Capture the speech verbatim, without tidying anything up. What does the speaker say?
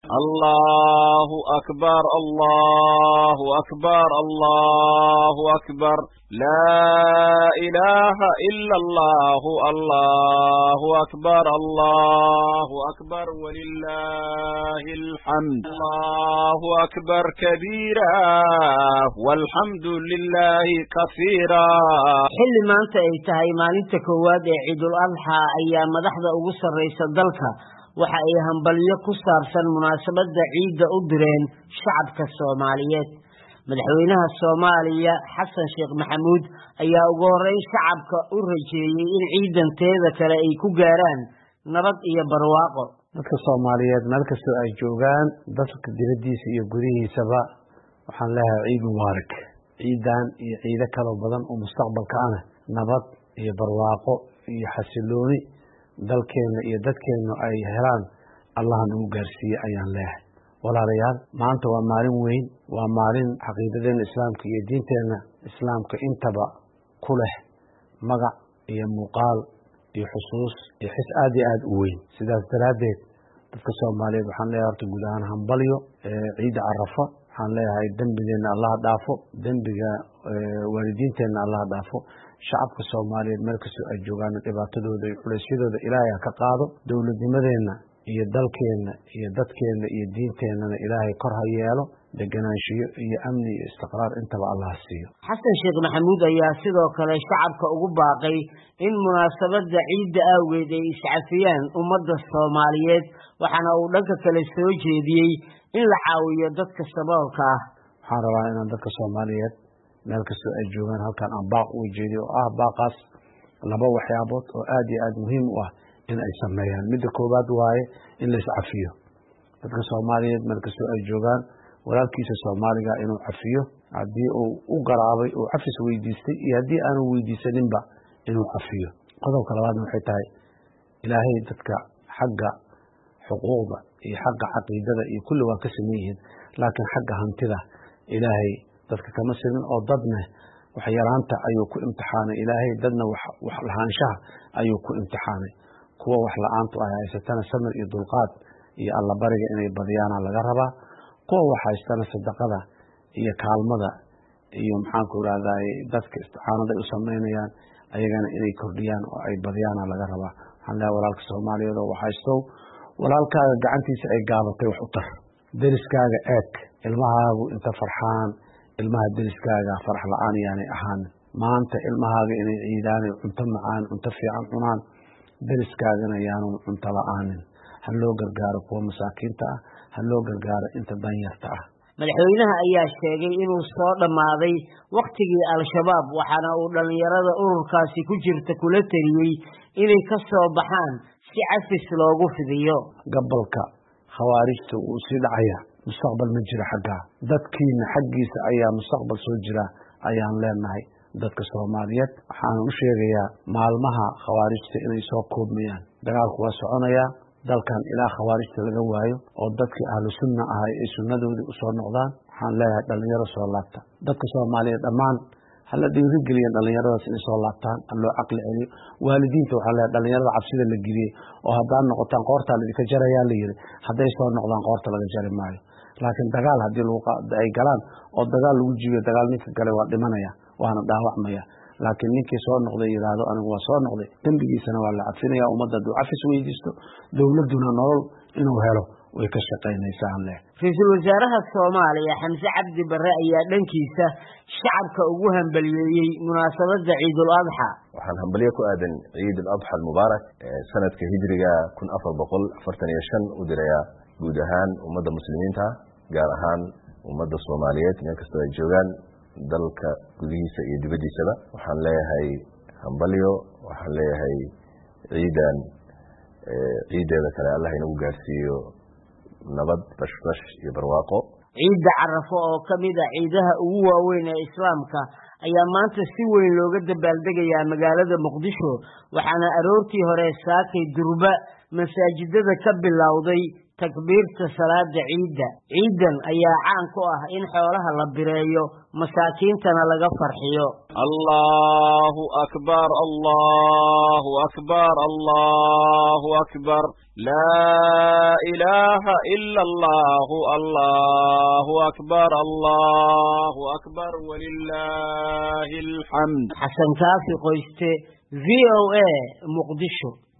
الله أكبر الله أكبر الله أكبر لا إله إلا الله الله أكبر الله أكبر ولله الحمد الله أكبر كبيرا والحمد لله كثيرا. حل ما أنت إيتهاي ما أنت كواد عيد الأضحى أيام مدحضة أغسر رئيس الدلكة waxa ay hambalyo ku saabsan munaasabada ciida u direen shacabka Soomaaliyeed. Madaxweynaha Soomaaliya Xasan Sheekh Maxamuud ayaa ugu horeyn shacabka u rajeeyay in ciidanteeda kale ay ku gaaraan nabad iyo barwaaqo. dadka Soomaaliyeed meel kasta ay joogaan dadka dibadiisa iyo gurihiisaba waxaan leeyahay ciid mubaarak. ciidan iyo ciida kale badan oo mustaqbalka ah nabad iyo barwaaqo iyo xasilooni dalkeena iyo dadkeena ay helaan Allah uu gaarsiiyay ayaan leeyahay. walaalayaal maanta waa maalin weyn, waa maalin xaqiiqadeena islaamka iyo diinteena islaamka intaba ku leh magac iyo muuqaal iyo xusuus iyo xis aad iyo aad u weyn. sidaas daraadeed dadka Soomaaliyeed waxaan leeyahay horta guud ahaan hambalyo ciida Carafa. waxaan leeyahay dambigeena Allah dhaafo, dambiga waalidiinteena Allah dhaafo. shacabka Soomaaliyeed meel kasta ay joogaan dhibaatadooda iyo culaysyadooda Ilaahay ka qaado. dawladnimadeena iyo dalkeena iyo dadkeena iyo diinteena Ilaahay kor ha yeelo, deganaanshiyo iyo amni iyo istiqraar intaba Allah siiyo. Xasan Sheekh Maxamuud ayaa sidoo kale shacabka ugu baaqay in munaasabada ciida awgeed ay iscafiyaan ummadda Soomaaliyeed, waxaana uu dhanka kale soo jeediyay in la caawiyo dadka saboolka ah. waxaan rabaa inaan dadka Soomaaliyeed meel kasta ay joogaan halkan aan baaq u jeediyo oo ah baaqaas laba waxyaabood oo aad iyo aad muhiim u ah in ay sameeyaan. midda koobaad waaye in la iscafiyo. dadka Soomaaliyeed meel kasta ay joogaan walaalkiisa Soomaaliga inuu cafiyo haddii uu u garaabay oo cafis weydiistay iyo haddii aanu weydiisaninba inuu cafiyo. qodobka labaadna waxay tahay Ilaahay dadka xagga xuquuqda iyo xagga caqiidada iyo kulli waa ka sameeyeen, laakiin xagga hantida Ilaahay dadka kama simin oo dadna wax yaraanta ayuu ku imtixaanay. Ilaahay dadna wax wax lahaanshaha ayuu ku imtixaanay. kuwa wax la'aantu ay haysatana samir iyo dulqaad iyo alla bariga inay badiyaan laga rabaa. kuwa wax haystana sadaqada iyo kaalmada iyo maxaan ku raadayay dadka isticaanada u sameynayaan ayagana inay kordhiyaan oo ay badiyaan laga rabaa. waxaan leeyahay walaalka Soomaaliyeed oo wax haysto walaalkaaga gacantiisa ay gaabatay wax u tar. deriskaaga eeg ilmahaagu inta farxaan, ilmaha deriskaaga farax la'aan yaani ahaan. maanta ilmahaaga inay ciidaan cunto macaan cunto fiican cunaan, deriskaagana yaanu cunto la'aanin. ha loo gargaaro kuwa masaakiinta ah, ha loo gargaaro inta danyarta ah. madaxweynaha ayaa sheegay inuu soo dhamaaday waqtigii al-shabaab, waxaana uu dhalinyarada ururkaasi ku jirta kula taliyay inay ka soo baxaan si cafis loogu fidiyo. gabalka khawaarijta uu sii dhacaya mustaqbal ma jira xagga dadkiina xaggiisa ayaa mustaqbal soo jira ayaan leenahay. dadka Soomaaliyeed waxaan u sheegayaa maalmaha khawaarijta inay soo koobmayaan. dagaalku waa soconaya dalkan ilaa khawaarijta laga waayo oo dadkii ahlu sunna ah ay sunnadoodii u soo noqdaan. waxaan leeyahay dhalinyaro soo laabta. dadka Soomaaliyeed dhammaan hala dhiirigeliyo dhalinyaradaas inay soo laabtaan, loo caqli celiyo. waalidiinta waxaa leeyahay dhalinyarada cabsida la geliyay oo haddaan noqotaan qoorta la idinka jarayaa la yiri, hadday soo noqdaan qoorta laga jari maayo. laakiin dagaal haddii lagu ay galaan oo dagaal lagu jibiyo dagaal ninka gale waa dhimanaya waana dhaawacmaya. laakiin ninkii soo noqday yiraahdo anigu waa soo noqday, dambigiisana waa la cafinaya. ummadda duu cafis weydiisto, dawladuna nolol inuu helo way ka shaqeynaysaa leh. Ra'iisul Wasaaraha Soomaaliya Xamse Cabdi Barre ayaa dhankiisa shacabka ugu hambalyeeyay munaasabada Ciid al-Adha. waxaan hambalyo ku aadan Ciid al-Adha al-Mubaarak sanadka hijriga kun afar boqol afartan iyo shan u diraya guud ahaan ummadda muslimiinta, gaar ahaan ummadda Soomaaliyeed meel kasta ay joogaan dalka gudihiisa iyo dibadiisaba. waxaan leeyahay hambalyo, waxaan leeyahay ciidan ciideeda kale Allah inagu gaarsiiyo nabad bashbash iyo barwaaqo. ciida Carafa oo kamid ah ciidaha ugu waaweyn ee Islaamka ayaa maanta si weyn looga dabaaldegayaa magaalada Muqdisho, waxaana aroortii hore saakay durba masaajidada ka bilowday takbiirta salaada ciida. Ciidan ayaa caan ku ah in xoolaha la bireeyo, masaakiintana laga farxiyo. Allahu akbar, Allahu akbar, Allahu akbar. La ilaha illa Allah, Allahu akbar, Allahu akbar, walillahil hamd. Xasan Kaafi Qoyste, V O A, Muqdisho.